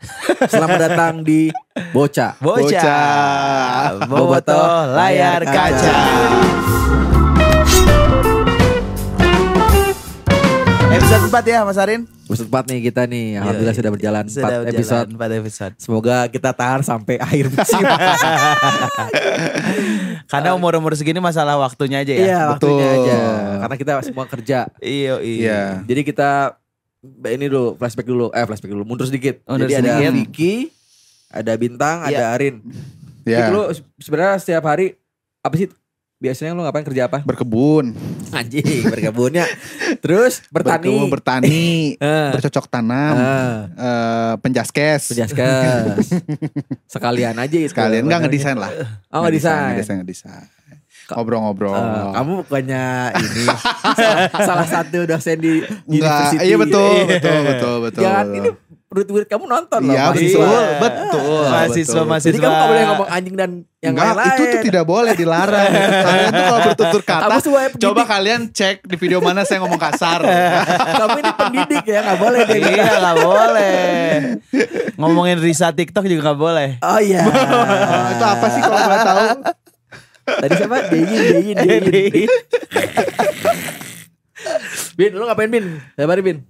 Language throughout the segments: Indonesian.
Selamat datang di Bocah. Boboto layar kaca. Episode 4 ya Mas Arin. Episode 4 nih kita nih. Alhamdulillah sudah berjalan 4 episode. 4 episode. Semoga kita tahan sampai akhir musim. Karena umur-umur segini masalah waktunya aja ya. Iya, waktunya aja. Karena kita semua kerja. Iya. Jadi kita ini dulu flashback dulu. Mundur sedikit. Jadi ada Vicky, ada Bintang, ada Arin. Iya. Itu lu sebenarnya setiap hari apa sih? Biasanya lu ngapain, kerja apa? Berkebun. Anjing, berkebunnya. Terus bertani. Bercocok tanam. Penjaskes. Sekalian aja itu. Sekalian enggak ngedesain lah. Oh, ngedesain. Ngobrol-ngobrol. Kamu bukannya ini salah satu dosen di Enggak, university. iya betul. Jangan ini murid-murid kamu nonton loh. Iya betul. Mahasiswa. Jadi kamu gak boleh ngomong anjing dan yang Enggak, lain-lain. itu tuh tidak boleh, dilarang. Kalian tuh kalau bertutur kata, Kamu semua pendidik. coba kalian cek di video mana saya ngomong kasar. Kamu ini pendidik ya, gak boleh deh. Iya gak boleh. Ngomongin Risa TikTok juga gak boleh. Oh iya. Itu apa sih kalau boleh tahu? Tadi siapa? Deyin. Bin, lu ngapain Bin? Siapa hari Bin?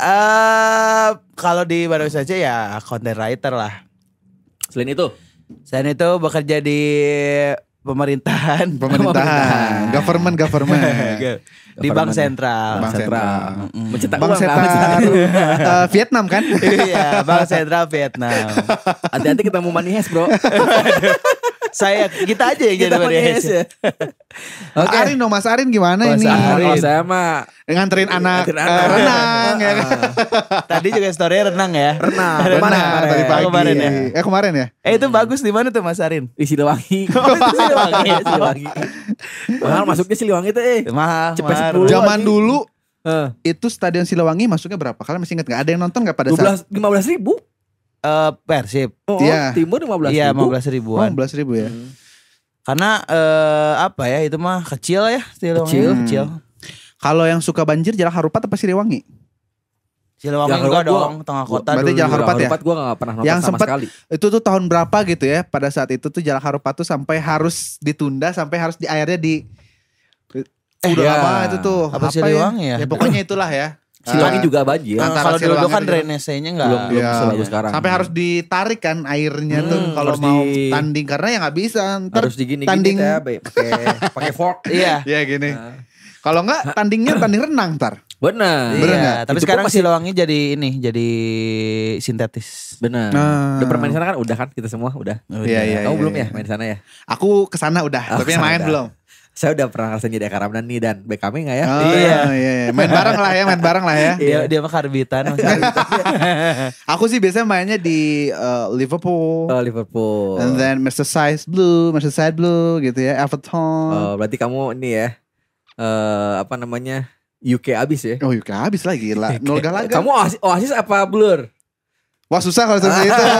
Kalau di baru saja ya content writer lah. Selain itu? Selain itu bekerja di pemerintahan. Government. Di Bank Sentral. Bank Sentral. Mencetak Bank uang. Sentral. Vietnam kan? Iya, Bank Sentral Vietnam. Hati-hati ketemu Money Heist bro. Kita aja yang jadi Money Heist ya. Oke. Arin dong, Mas Arin gimana ini? Kalau saya mah Nganterin anak Nganterin anak. renang ya kan? Tadi juga story renang ya. renang. Renang tadi pagi. Kemarin ya. Kemarin ya? Itu bagus di mana tuh Mas Arin? Di Siliwangi. Siliwangi. Mahal masuknya Siliwangi tuh Mahal. Cepet 10. Zaman dulu itu Stadion Siliwangi masuknya berapa? Kalian masih ingat gak? Ada yang nonton gak pada saat? 15 ribu. Persib. Oh, Iya. Timur 15 Iya, ribu. 15 ribuan. 15.000 ya? Karena apa ya, itu mah kecil ya, kecil. Kalau yang suka banjir Jalan Harupat apa Siliwangi? Siliwangi Jalan enggak Harupat dong, tengah kota Berarti dulu. Jalan Harupat ya? Gue gak pernah nonton Yang sama sempet sekali. Itu tuh tahun berapa gitu ya? Pada saat itu tuh Jalan Harupat tuh sampai harus ditunda, sampai harus di airnya di udah ya. lama itu tuh. Apa Siliwangi ya? Ya pokoknya itulah ya. Siliwangi juga banjir. Antara Kalau dulu Siliwangi kan dan- drainasenya enggak. Belum Iya. sebagus sekarang. Sampai harus ditarik kan airnya tuh kalau harus mau di- tanding karena ya nggak bisa. Ntar Harus digini tanding. ya, pakai fork. Iya. Ya gini. Kalau nggak tandingnya tanding renang ntar. Benar. Bener Iya, nggak? tapi Itu pun sekarang masih- Siliwangi jadi sintetis. Benar. Nah. Udah pernah main di sana kan? Udah kan kita semua udah. Iya. Kamu belum ya main di sana ya? Aku kesana udah, Oh, tapi kesana main udah. belum. Saya udah pernah ngerasain jadi Eka Ramdan nih dan back kami gak ya? Oh, iya. Main bareng lah ya. Dia mah karbitan. Mas. Aku sih biasanya mainnya di Liverpool. Oh, Liverpool. And then Merseyside Blue gitu ya, Everton. Oh, berarti kamu ini ya. Apa namanya? UK abis ya? Oh UK habis lagi lah. Nol galaga. Kamu Oasis apa Blur? Wah susah kalau seperti itu.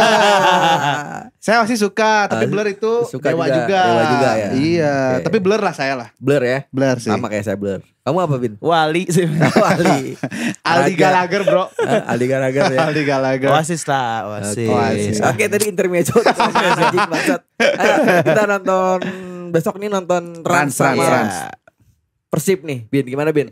Saya masih suka, tapi Oasis Blur itu suka Dewa juga. juga. Dewa juga ya. Iya, Oke. tapi Blur lah saya lah. Blur ya? Blur sih. Sama kayak saya Blur. Kamu apa Bin? Wali sih. Ali. Aldi Gallagher bro. Aldi Gallagher ya. Aldi Gallagher. Oasis lah, Oasis. Oke, tadi intermezzo. Anjing bangsat. Ayo, kita nonton besok nih nonton Rans sama Rans. Persib nih. Bin, gimana Bin?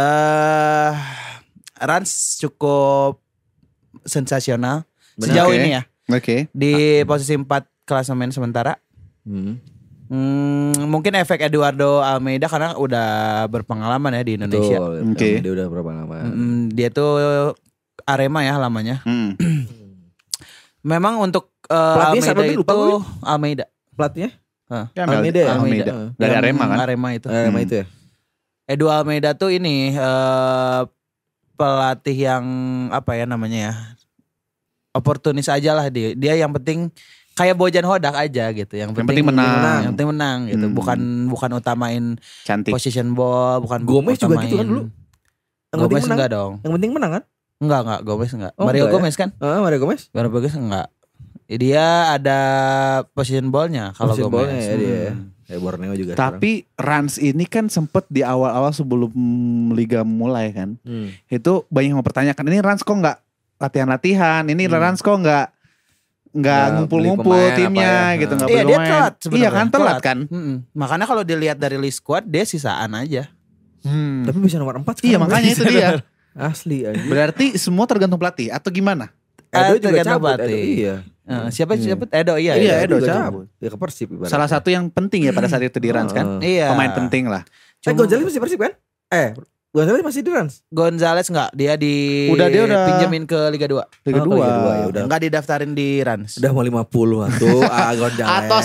Rans cukup sensasional Benar. sejauh Oke. ini ya. Oke. Di posisi 4 klasemen sementara. Mungkin efek Eduardo Almeida karena udah berpengalaman ya di Indonesia. Betul. Oke. Dia udah berapa lama? Dia tuh Arema ya lamanya. Memang untuk Pelatihnya siapa, Almeida Bin? Lupa itu gue. Almeida. Pelatihnya? Ya, Almeida ya? Almeida. Dari Yang Arema kan? Arema itu. Arema itu ya? Edu Almeida tuh ini pelatih yang apa ya namanya ya, oportunis aja lah dia. Dia yang penting kayak Bojan Hodak aja gitu. Yang penting menang. Yang penting menang gitu. Bukan utamain Cantik. possession ball, bukan Gomez juga utamain. gitu kan dulu? Yang Gomez penting menang. enggak dong. Yang penting menang kan? Enggak, Gomez enggak. Oh, Mario enggak ya? Gomez kan? Mario Gomez? Mario Gomez enggak. Dia ada possession ballnya kalau Possession Gomez. ball-nya ya dia. Kayak Borneo juga. Tapi Rans ini kan sempet di awal-awal sebelum liga mulai kan. sekarang. Itu banyak yang mempertanyakan ini Rans kok nggak latihan-latihan, ini Rans kok nggak nggak ngumpul-ngumpul timnya gitu, nggak Iya boleh dia main. telat sebenarnya. Iya kan telat kan. Makanya kalau dilihat dari list squad dia sisaan aja. Tapi bisa nomor 4 sekarang. Iya makanya itu dia. Asli aja. Berarti semua tergantung pelatih atau gimana? Edo juga tergantung cabut. pelatih. Edo, iya. Siapa Edo iya. Iya, Edo juga cabut. Ya ke Persib ibaratnya. Salah satu yang penting ya pada saat itu di Rans kan. Iya. Pemain penting lah. Gonzales masih Persib kan? Gonzales masih di Rans. Gonzales enggak, dia Udah pinjemin ke Liga 2. Liga 2. Ya udah. Enggak didaftarin di Rans. Udah mau 50 tuh. Gonzales. Atos.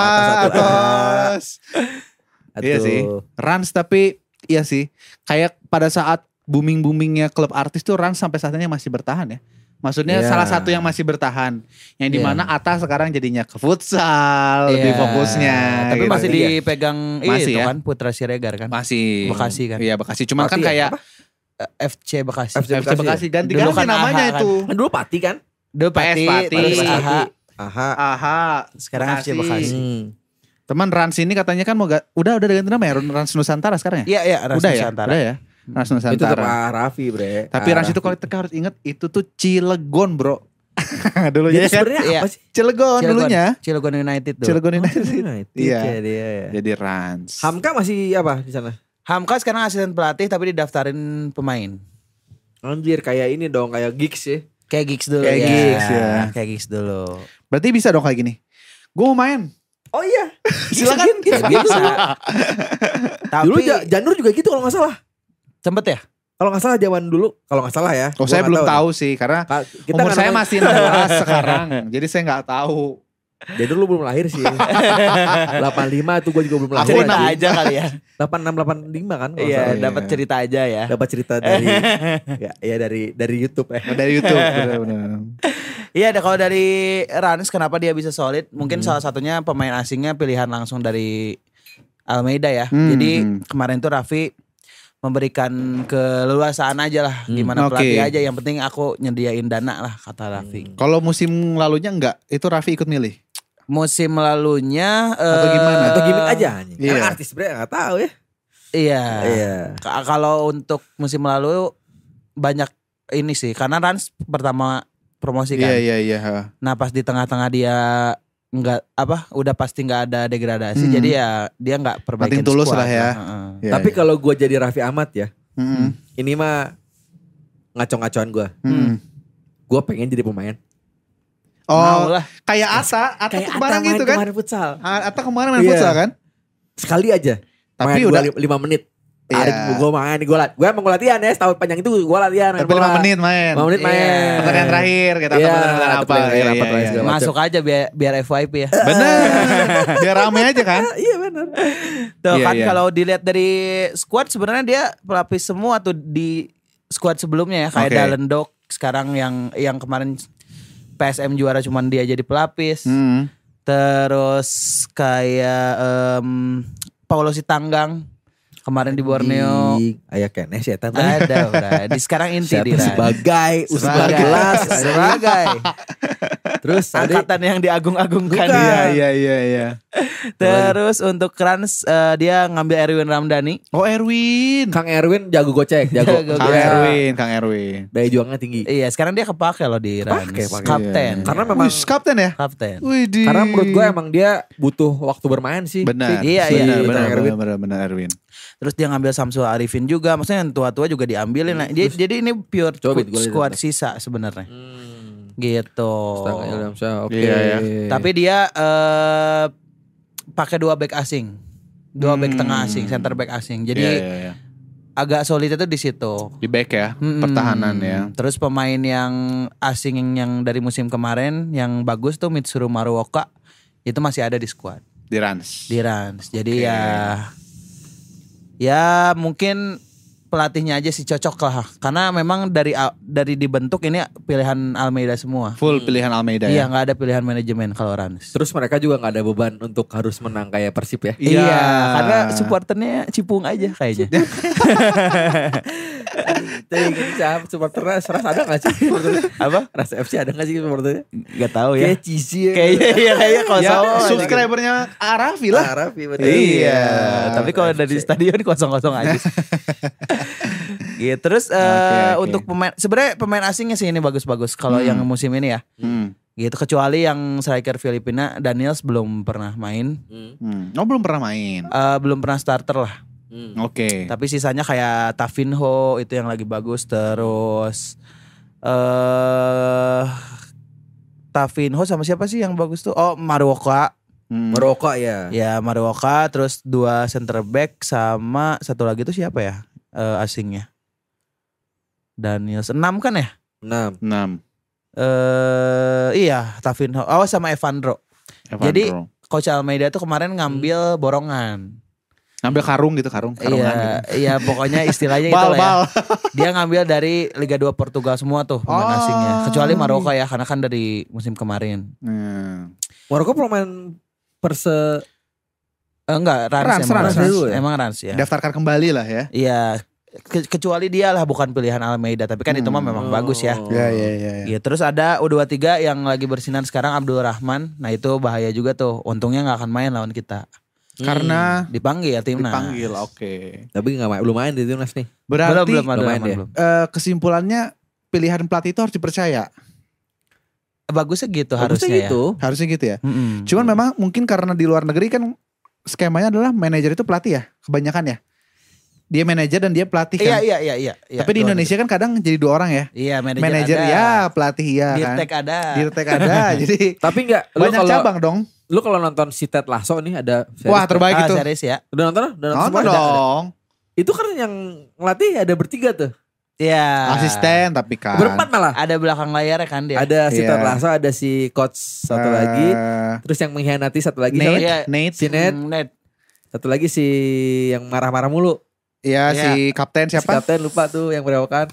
Iya sih. Rans tapi iya sih. Kayak pada saat booming-boomingnya klub artis tuh Rans sampai saat ini masih bertahan ya. Maksudnya salah satu yang masih bertahan. Yang dimana Atta sekarang jadinya ke futsal lebih fokusnya. Tapi gitu. masih dipegang masih itu ya? kan Putra Siregar kan. Masih. Bekasi kan. Iya Bekasi. Cuman kan kayak FC Bekasi. FC Bekasi ganti Dulu kan namanya AHA itu. Kan dulu Pati kan? Dulu Pati, terus AHA. Aha. Sekarang FC Bekasi. Teman Rans ini katanya kan mau udah ganti nama ya, Rans Nusantara sekarang ya? Iya, Rans Udah Nusantara. ya. Rans Nusantara. Itu tetap Raffi bre. Tapi Rans itu kalau kita harus ingat itu tuh Cilegon bro. Dulunya Jadi kan sebenarnya apa sih? Cilegon dulunya. Cilegon United dulu. Cilegon United. Iya. Iya. Jadi Rans. Hamka masih apa di sana? Hamka sekarang asisten pelatih tapi didaftarin pemain. Anjir kayak ini dong, kayak gigs ya. Kayak gigs dulu Kayak ya. gigs ya. Kayak gigs dulu. Berarti bisa dong kayak gini. Gue mau main. Oh iya. Silakan. Bisa. Dulu Tapi Janur juga gitu kalau gak salah. sempet ya? Kalau gak salah zaman dulu, kalau gak salah ya. Oh saya belum tahu sih karena Kita umur saya namanya- masih 16 sekarang. Jadi saya nggak tahu. Jadi lu belum lahir sih. 85 tuh gue juga belum lahir. Cerita anjing. aja kali ya. 86 85 kan kalau Iya, nggak salah. dapat cerita aja ya. Dapat cerita dari dari YouTube Dari YouTube. Benar-benar. Iya, kalau dari Rans kenapa dia bisa solid? Mungkin salah satunya pemain asingnya pilihan langsung dari Almeida ya. Jadi kemarin tuh Raffi memberikan keleluasaan aja lah. Gimana pelatih aja. Yang penting aku nyediain dana lah kata Raffi. Kalau musim lalunya enggak, itu Raffi ikut milih. Musim lalunya Atau gimana? atau gimmick aja. Iya. Kan artis bre nggak tahu ya. Iya. Iya. Kalau untuk musim lalu banyak ini sih. Karena Rans pertama promosi kan. Iya. Nah pas di tengah-tengah dia udah pasti nggak ada degradasi. Jadi ya dia nggak perbaikin Nothing tulus squad lah ya. Iya, Tapi iya. kalau gue jadi Raffi Ahmad ya, Mm-mm. ini mah ngaco-ngacoan gue. Gue pengen jadi pemain. Oh, Mau lah. kayak Atta Kayak tuh kemarin Atta gitu main kan? kemarin futsal. Atta kemarin main Iya. futsal kan? Sekali aja. Tapi Main udah 5 menit. Iya. Gue main, gue emang gue latihan ya. Setahun panjang itu gue latihan. Tapi 5 menit main. 5 menit main. Iya. Pertandingan terakhir kita Iya, pertandingan apa? pertandingan apa, Iya, pertandingan iya. segala macam. Masuk aja biar FYP ya. Bener. Biar rame aja kan? Iya benar. Tuh Iya, kan iya. kalau dilihat dari squad sebenarnya dia pelapis semua tuh di squad sebelumnya ya. Kayak Oke. Dallin Dog sekarang yang kemarin PSM juara cuman dia jadi pelapis. Terus kayak Paulo Sitanggang kemarin di Borneo. Ayah kenes ya tante. Ada udah. Di sekarang inti di Ran. Sebagai U19. Sebagai Terus tadi angkatan yang diagung-agungkan. Bukan. Iya. Terus untuk Rans dia ngambil Erwin Ramdhani. Oh Erwin. Kang Erwin jago gocek, jago. Jago Kang Iya. Erwin. Daya juangnya tinggi. Iya, sekarang dia kepake loh di Rans. Kepake. Kapten. Karena memang Wih, kapten ya? Kapten. Widih. karena menurut gue emang dia butuh waktu bermain sih. Benar. Iya, Benar Erwin. Terus dia ngambil Samsul Arifin juga. Maksudnya yang tua-tua juga diambilin. Nah, jadi ini pure Coba, gua lihat. squad sisa sebenarnya. Gitu. Oke. Iya. Tapi dia pakai 2 back asing. 2 back tengah asing, center back asing. Jadi Iya. agak solid itu di situ. Di back ya, pertahanan ya. Terus pemain yang asing yang dari musim kemarin yang bagus tuh Mitsuru Maruoka itu masih ada di squad. Di Rans. Di Rans. Jadi ya mungkin pelatihnya aja sih cocok lah. Karena memang dari dibentuk ini pilihan Almeida semua. Full pilihan Almeida Iya, ya. nggak ada pilihan manajemen kalau Rans. Terus mereka juga nggak ada beban untuk harus menang kayak Persib ya. Iya, karena supporternya cipung aja kayaknya. Supporternya Ras ada nggak sih? Supporternya? Apa? Ras FC ada nggak sih supporternya? Gak tahu ya. Kayak cheesy ya. Kayaknya kalau Ya, sama subscribernya Arafi lah. Raffi betul. Iya, tapi kalau dari stadion kosong-kosong aja. Gitu. Terus Oke. untuk pemain sebenarnya pemain asingnya sih ini bagus-bagus kalau yang musim ini ya. Gitu, kecuali yang striker Filipina Daniels belum pernah main. Oh belum pernah main. Belum pernah starter lah. Oke. Tapi sisanya kayak Tavinho itu yang lagi bagus. Terus Tavinho sama siapa sih yang bagus tuh? Oh, Maruoka. Maruoka ya. Ya, Maruoka. Terus 2 center back sama satu lagi tuh siapa ya? Asingnya. Daniels 6 kan ya? 6. Iya, Tavinho. Oh, sama Evandro. Jadi Coach Almeida tuh kemarin ngambil borongan. Ngambil karungan gitu. Iya, pokoknya istilahnya itu lah ya. Dia ngambil dari Liga 2 Portugal semua tuh pemain asingnya. Kecuali Maroka ya, karena kan dari musim kemarin. Maroka pemain enggak, Rans dulu ya. Emang Rans ya. Daftarkan kembali lah ya. Iya. Kecuali dia lah bukan pilihan Almeida, tapi kan itu mah memang bagus ya. Iya. Ya, terus ada U23 yang lagi bersinar sekarang, Abdul Rahman. Nah, itu bahaya juga tuh. Untungnya nggak akan main lawan kita. Karena dipanggil timnas. Oke. Tapi belum main di timnas nih. Berarti belum. Kesimpulannya pilihan pelatih itu harus dipercaya. Bagusnya gitu harusnya gitu. Ya. Harusnya gitu ya. Cuman memang mungkin karena di luar negeri kan skemanya adalah manajer itu pelatih ya, kebanyakan ya. Dia manajer dan dia pelatih kan. Iya. Tapi di Indonesia kan kadang jadi 2 orang ya. Iya, manajer ya, pelatih ya kan. Dirtek ada. Jadi tapi enggak banyak cabang dong. Lu kalau nonton si Ted Lasso nih ada series. Wah, terbaik itu. Series ya. Udah nonton semua dong. Itu kan yang ngelatih ada bertiga tuh. Iya. Asisten tapi kan. Berempat malah. Ada belakang layar kan dia. Ada si Ted Lasso, ada si coach satu lagi. Terus yang mengkhianati satu lagi Nate. Si Nate. Satu lagi si yang marah-marah mulu. Iya, si kapten siapa? Si kapten lupa tuh yang berewokan.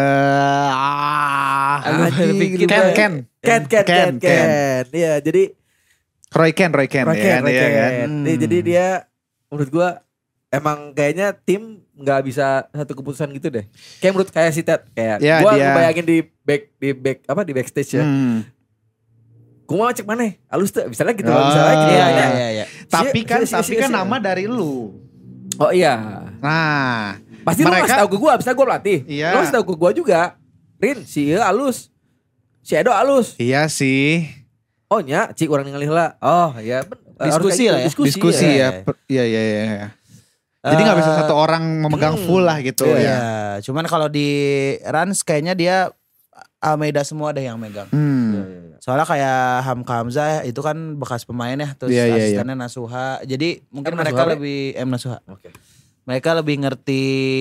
Ken. Iya, jadi Roy Ken. Jadi dia menurut gua emang kayaknya tim nggak bisa satu keputusan gitu deh. Kayak si Ted kayak gua ngebayangin di backstage ya. Gua mau cek mana? Halus tuh, misalnya gitu Iya. Tapi kan nama dari lu. Oh iya. Nah, pasti lu ngasih tau ke gue, abisnya gue pelatih. Iya. Lu ngasih tau ke gue juga. Rin, si Iya halus. Si Edo halus. Iya sih. Oh nya, Cik orang ningali heula. Oh iya. Diskusi lah ya. Diskusi ya. Iya. Jadi gak bisa satu orang memegang full lah gitu ya. Cuman kalau di Rans kayaknya dia Almeida semua deh yang megang. Soalnya kayak Hamka Hamzah itu kan bekas pemain ya. Terus asistennya Nasuha. Jadi mungkin mereka lebih Nasuha. Okay. Mereka lebih ngerti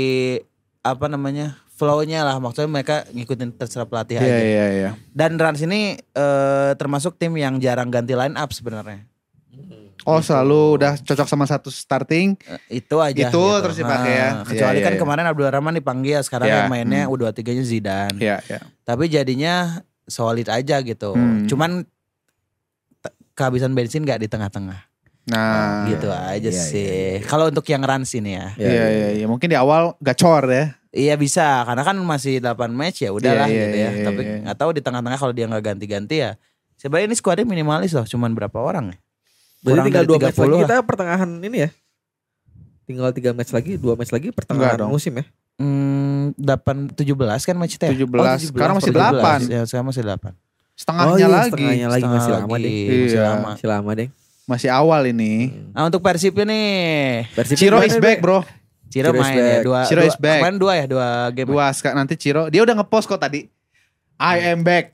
flow-nya lah. Maksudnya mereka ngikutin terserah pelatih aja. Iya. Dan Rans ini termasuk tim yang jarang ganti line up sebenarnya. Oh selalu udah cocok sama satu starting. Itu aja. Itu gitu. Terus dipakai ya. Kecuali kan kemarin Abdul Rahman dipanggil. Sekarang yang mainnya U23-nya Zidane. Iya. Tapi jadinya solid aja gitu. Cuman kehabisan bensin gak di tengah-tengah. Nah gitu aja sih. Kalau untuk yang Rans ini ya. Iya. Mungkin di awal gacor ya. Iya bisa. Karena kan masih 8 match ya udahlah gitu ya. Tapi gak tahu di tengah-tengah kalau dia gak ganti-ganti ya. Sebenarnya ini skuadnya minimalis loh. Cuman berapa orang ya? Berarti tinggal 2 match lagi kita pertengahan ini ya. Tinggal 3 match lagi, 2 match lagi pertengahan musim ya. 17 kan match itu ya? 17. Sekarang masih 8. Ya, sekarang masih 8. Setengahnya lagi masih lama deh. Masih lama deh. Masih awal ini. Nah, untuk Persib nih. Ciro is back, bro. Ciro main ya 2. Ciro is back. Kemarin 2 ya, 2 game. 2 nanti Ciro. Dia udah ngepost kok tadi. I am back.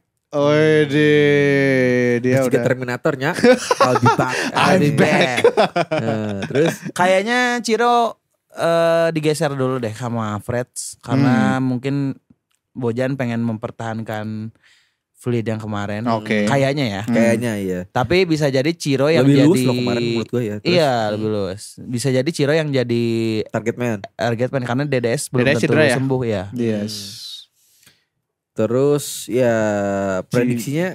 Dia udah Terminatornya. I'll be back. Terus kayaknya Ciro digeser dulu deh sama Freds karena mungkin Bojan pengen mempertahankan Fleet yang kemarin. Kayaknya ya. Kayaknya iya. Tapi bisa jadi Ciro yang lebih jadi luas loh kemarin menurut gue ya. Terus, iya, lebih luas. Bisa jadi Ciro yang jadi target man karena DDS belum tentu sembuh ya. Yes. Terus ya prediksinya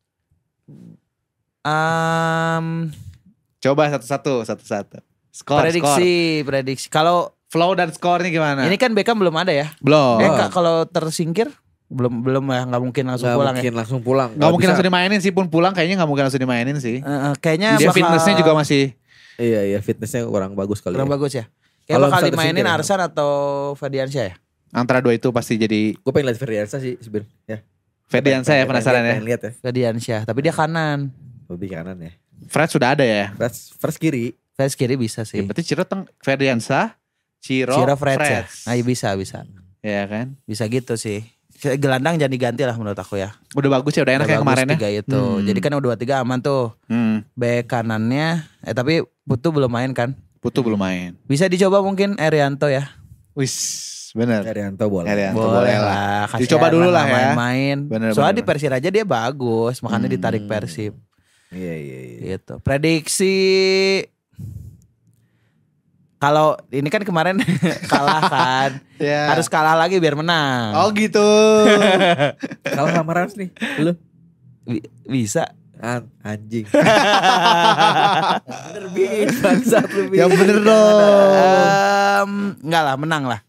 coba satu-satu. Prediksi. Kalau flow dan skornya gimana? Ini kan Beckham belum ada ya? Belum. Kalau tersingkir belum ya, nggak mungkin langsung pulang. Nggak mungkin langsung dimainin sih, pun pulang kayaknya nggak mungkin langsung dimainin sih. Kayaknya dia fitnessnya juga masih. Iya fitnessnya kurang bagus kali. Kurang bagus ya. Kayak bakal dimainin Arsan atau Fadiansyah ya? Antara dua itu pasti jadi. Gue pengen lihat Ferdiansyah sih sebenarnya. Ya. Ferdiansyah ya, penasaran ya. Lihat ya. Ferdiansyah, tapi dia kanan. Lebih kanan ya. Fred sudah ada ya. First kiri. Fres kiri bisa sih. Ya, berarti Ciro Ferdiansyah, Ciro Freds ya. Nah, bisa. Ya kan. Bisa gitu sih. Gelandang jangan diganti lah menurut aku ya. Udah bagus ya, udah enak ya kemarin ya. 3 itu. Jadi kan udah 3 aman tuh. Bek kanannya tapi Putu belum main kan? Putu belum main. Bisa dicoba mungkin Erianto ya. Wis, bener. Erianto boleh. Boleh lah. Dicoba dulu lah ya. Main-main. Soalnya di Persiraja dia bagus, makanya ditarik Persib. Iya. Gitu. Prediksi kalau ini kan kemarin kalah kan. Yeah. Harus kalah lagi biar menang. Oh gitu. Kalah sama Rans nih. Lu bisa. Anjing. Bener bangsat lu. Yang bener dong. Enggak lah, menang lah.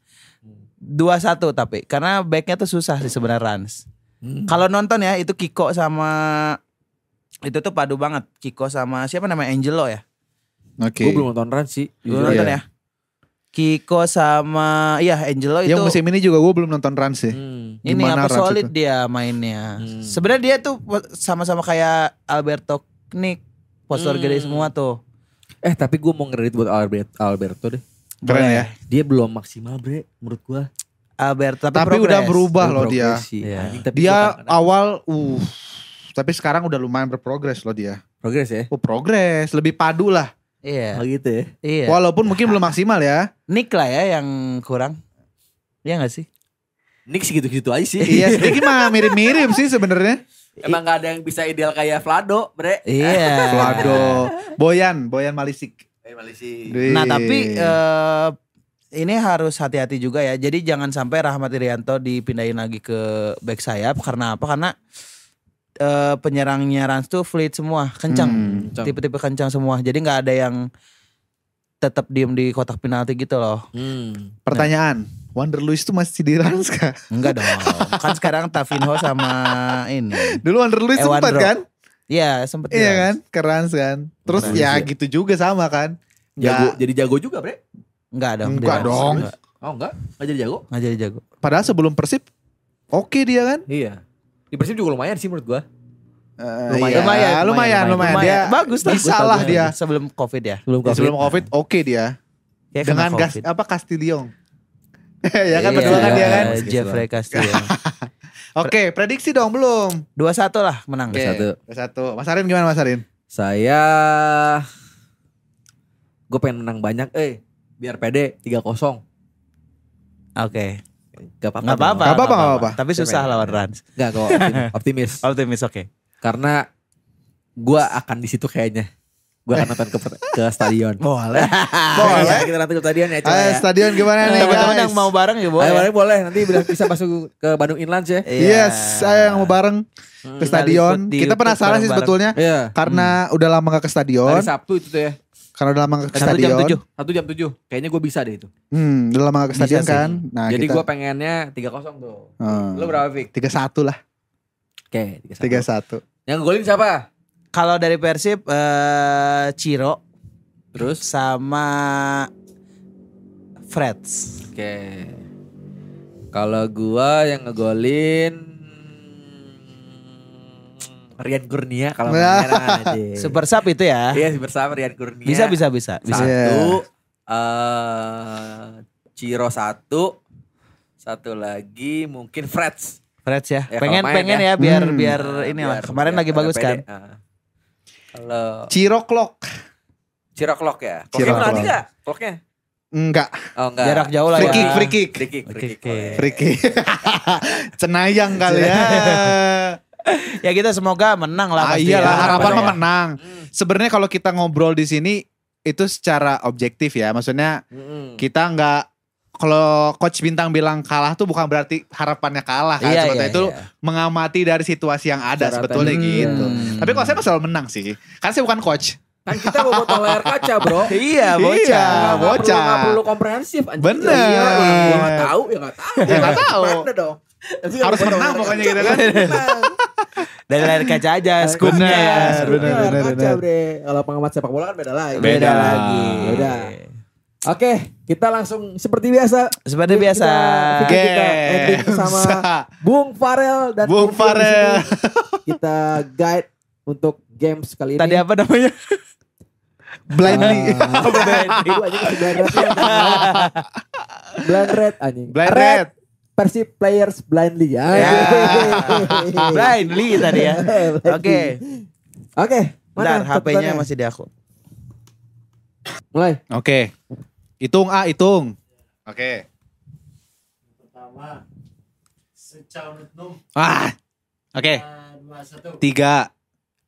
2-1 tapi karena backnya tuh susah sih sebenarnya Rans. Kalau nonton ya itu Kiko sama itu tuh padu banget. Kiko sama siapa namanya Angelo ya? Oke. Gue belum nonton Rans sih. Belum nonton ya. Kiko sama Angelo itu. Yang musim ini juga gue belum nonton Rans sih. Ini apa solid itu? Dia mainnya. Sebenarnya dia tuh sama-sama kayak Alberto Knik. Postur gede semua tuh. Tapi gue mau ngedit buat Alberto deh. Keren ya. Dia belum maksimal bre menurut gue. Alberto tapi udah berubah loh dia. Ya. Dia awal tapi sekarang udah lumayan berprogres loh dia. Progres ya? Oh progres, lebih padu lah. Iya. Oh gitu ya? Iya. Walaupun mungkin belum maksimal ya. Nick lah ya yang kurang. Iya gak sih? Nick segitu-gitu aja sih. Iya, Nick mah mirip-mirip sih sebenarnya. Emang gak ada yang bisa ideal kayak Vlado, bre. Iya. Vlado. Boyan Malisik. Nah tapi ini harus hati-hati juga ya. Jadi jangan sampai Rahmat Irianto dipindahin lagi ke back sayap. Karena apa? Karena penyerangnya Rans tuh fleet semua, kencang, tipe-tipe kencang semua. Jadi nggak ada yang tetap diem di kotak penalti gitu loh. Pertanyaan, Wander Luiz tuh masih di Rans kah? Enggak dong. Kan sekarang Tavinho sama ini. Dulu Wander Luiz sempat kan? Iya sempet. Iya kan, ke Rans kan. Terus ya gitu juga sama kan. Jadi jago juga bre? Enggak dong. Enggak dong. Oh enggak jadi jago? Enggak jadi jago. Padahal sebelum Persib oke dia kan? Iya. Di Persib juga lumayan sih menurut gua. Lumayan. Dia bagus bisa lah dia sebelum Covid ya. Sebelum Covid oke dia. Ya, dengan Castillon. Ya kan berdua kan dia kan? Jeffrey Castillon. Oke, prediksi dong belum? 2-1 lah menang. 2-1. Mas Arin gimana Mas Arin? Saya gue pengen menang banyak biar pede 3-0. Oke. Gak apa-apa. Tapi susah lawan Rans. Gak kok, optimis. Optimis oke. Karena gue akan di situ kayaknya. Gue akan nonton ke stadion. Boleh. Kita nonton ke stadion ya. Stadion gimana nih teman-teman yang mau bareng ya boleh. Ayo boleh. Nanti bisa masuk ke Bandung Inland ya. Yes, saya yang mau bareng ke stadion. Kita penasaran sih sebetulnya. Karena udah lama gak ke stadion. Hari Sabtu itu tuh ya. Karena udah lama ke stadion. 1 jam 7. Kayaknya gue bisa deh itu. Udah lama ke stadion kan. Nah, jadi gue pengennya 3-0 tuh. Lu berapa Fik? 3-1 lah. Oke, 3-1. Yang golin siapa? Kalau dari Persib Ciro. Terus sama Freds. Oke. Kalau gua yang ngegolin Rian Kurnia kalau Super Sub itu ya. Iya Super Sub Rian Kurnia. Bisa. 1 Ciro 1 lagi mungkin Freds ya. Pengen ya biar inilah. Kemarin lagi bagus kan. Kalau Ciro Clock ya. Clocknya berani gak? Clocknya? Enggak. Oh enggak. Jarak jauh lah Free kick. Cenayang kali ya. Ya kita semoga menang lah pasti. Iyalah harapan mah menang. Sebenarnya kalau kita ngobrol di sini itu secara objektif ya. Maksudnya kita enggak, kalau coach bintang bilang kalah tuh bukan berarti harapannya kalah kan. Sebetulnya itu mengamati dari situasi yang ada sebetulnya gitu. Tapi kalau saya selalu menang sih. Karena saya bukan coach. Kan kita bawa botol layar kaca bro. Iya bocah. Gak perlu komprehensif. Bener. Gue gak tahu ya gak tahu. Ya gak tahu. Mana dong. Harus menang pokoknya gitu kan. Dari layar kaca aja scoopnya ya. Bener. Kalau pengamat sepak bola kan beda lagi. Beda lagi. Beda. Oke, kita langsung seperti biasa. Kita ending sama Bung Farel dan Bung Farel. Kita guide untuk games kali ini. Tadi apa namanya? Blindly. Blind Red anjing. Blind Red. Persib players blindly ya. Blindly tadi ya. Oke. Mana HP-nya masih di aku. Mulai. Oke. Hitung hitung. Oke. Pertama, Suchau Nutnum. Oke. 2-1. 3.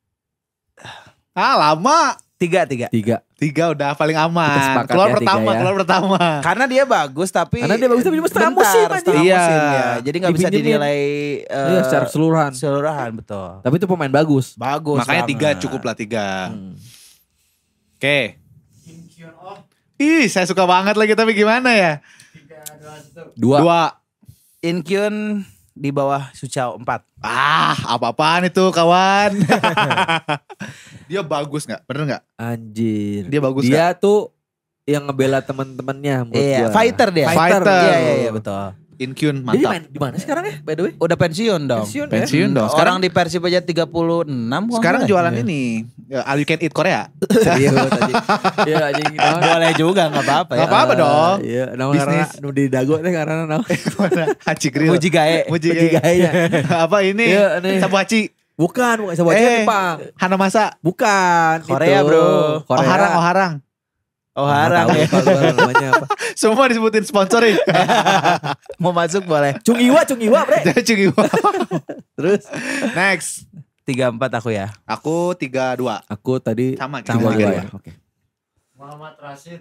Lama. 3. 3 udah paling Kita aman. sepakat Keluar ya, pertama, 3 ya. Karena dia bagus tapi cuma setengah musim aja. Iya. Jadi nggak bisa Dipinjemin. dinilai Iya, secara keseluruhan. betul. Tapi itu pemain bagus. Bagus. Makanya banget. 3 cukup lah 3. Hmm. Oke. Kim Kyun Oh. Saya suka banget lagi tapi gimana ya? 3-2-1. 2. Inkyun di bawah Suchau 4. Apa-apaan itu kawan? Dia bagus nggak? Bener nggak? Anjir. Dia bagus Dia tuh yang ngebela teman-temannya menurut Iya, gua. fighter dia. Fighter. Iya betul. Inkyun Dia mantap. main di mana sekarang ya by the way? Udah pensiun dong. Pensiun dong. Sekarang Sekarang di Persib aja 36 kok. sekarang enggak? jualan ini. All you can eat Korea. Iya tadi. Iya anjing. Boleh juga enggak apa-apa ya. Nggak apa-apa dong. Iya, karena Bisnis. nu di dago teh karena Haci grill. Muji gae. Muji gaya. Apa ini? Iya, nih. Sabu haci. Bukan sebuah Jepang. Hanamasa. Bukan. Korea, itu. bro. Korea. Oharang. Oh harang ya. Lupa namanya apa. Semua disebutin sponsorin. Mau masuk boleh. Cungiwa bre. Cungiwa. Terus Next. 3-4 aku ya. Aku 3-2. aku tadi Sama, sama tiga. ya. Oke. Muhammad Rashid.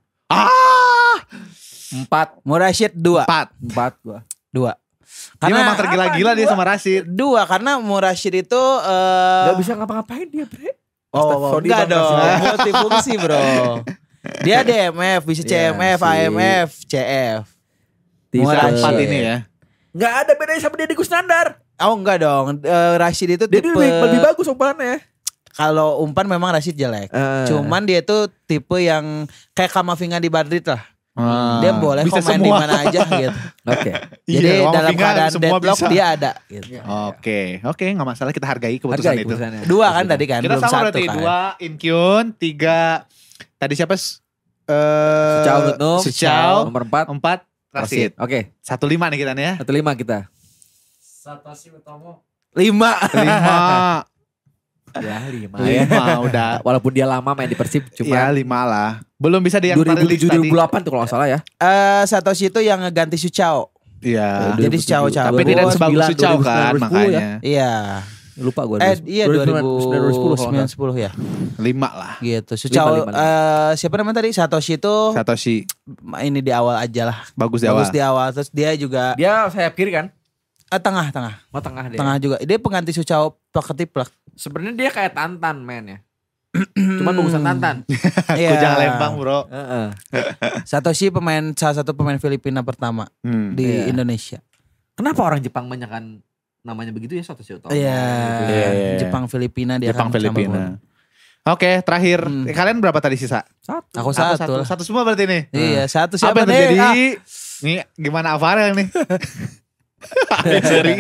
4 Murashid 2. 4 gua. 2. Dia memang tergila-gila dia sama Rashid. 2 karena Murashid itu Gak bisa ngapa-ngapain dia bre. Oh, Sorry, enggak Bang dong. Rashid. Multifungsi, Bro. Dia DMF, bisa Iya, CMF, sih. AMF, CF. Tipe Murashid. 4 ini ya. Gak ada bedanya sama Deddy Kusnandar. Oh, enggak dong. Rashid itu Deddy tipe lebih bagus umpannya. kalau umpan memang Rashid jelek. Cuman dia tuh tipe yang kayak Kamavinga di Madrid lah. Dia boleh bisa kok main di semua. mana aja gitu. Oke. Jadi Iya, dalam Kamavinga keadaan semua deadlock bisa. dia ada gitu. Oke, nggak masalah kita hargai keputusan Hargai itu. keputusannya. 2 kan tadi kan, Kita belum sama 1 berarti kan. 2 Inkyun, 3 tadi siapa? Suchau Nutnum. Suchau. Nomor 4 4 Rashid. Oke. 1-5 nih kita nih ya. 1-5 kita. Satoshi Utomo. 5. 5. Ya 5 udah. Walaupun dia lama main di Persib Ya cuma 5 lah. Belum bisa di yang 2007 2008 tuh kalau nggak salah ya. Satoshi itu yang ngeganti Suchau. Iya. Jadi Suchau cabut. Tapi tidak sebagus 2009, Suchau kan 2010 makanya. Iya. Lupa gue. Iya 2009 10 ya. 5 lah. Gitu. Suchau lima. siapa namanya tadi? Satoshi itu Satoshi ini di awal aja lah. bagus di awal. Bagus di awal. Terus dia juga Dia sayap kiri kan? tengah. Oh tengah dia. Tengah juga. Dia pengganti Suchau plak-ketiplak. Sebenarnya dia kayak Tantan mainnya. Cuman bagusan Tantan. Iya. Kujang Lembang, Bro. Satoshi salah satu pemain Filipina pertama di Iya. Indonesia. Kenapa orang Jepang banyakan namanya begitu ya Satoshi Utomo? Iya. Iya. Jepang Filipina dia Jepang kan sama Filipina. Oke, terakhir. Kalian berapa tadi sisa? Satu. Aku Aku satu. Satu semua berarti nih. Iya, satu Apa siapa yang terjadi? deh? Nih gimana Avarel nih? Seri.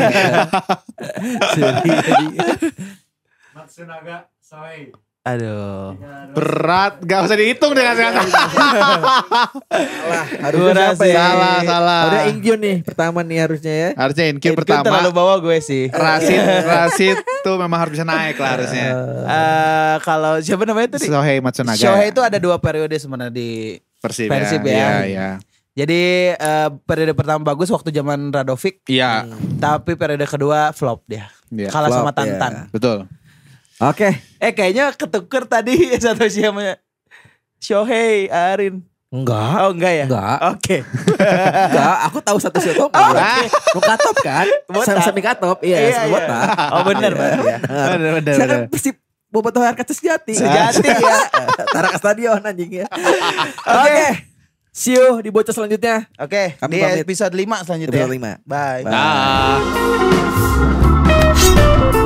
Matsunaga Sohei. Aduh. 3-2. Berat, gak usah dihitung deh sekarang. Harusnya siapa ya? Salah. Udah Inkyun nih pertama nih harusnya ya. Harusnya Inkyun Pertama terlalu pertama. bawah gue sih. Rashid tuh memang harus bisa naik lah harusnya. Kalau siapa namanya tadi? Shohei Matsunaga. Shohei itu ada 2 periode sebenarnya di Persib Persib ya. ya. Iya. Jadi periode pertama bagus waktu zaman Radovic, Iya. tapi periode kedua flop dia. Iya, Kalah flop, sama Tantan. Betul. Oke. Kayaknya ketuker tadi satu siapa? Shohei Arin. Enggak. Oh enggak ya? Enggak. Oke. Enggak, aku tahu Satoshi Utomo. Nukatop kan? Botak. Semi katop. Iya, botak. Oh benar. Bener. Saya kan Persib Bobotoh RKC Sejati. Sejati ya. Tara ke stadion anjing ya. Oke. See you di bocah selanjutnya. Oke, Kami di pamit. episode 5 selanjutnya. Episode 5. Bye. Dah.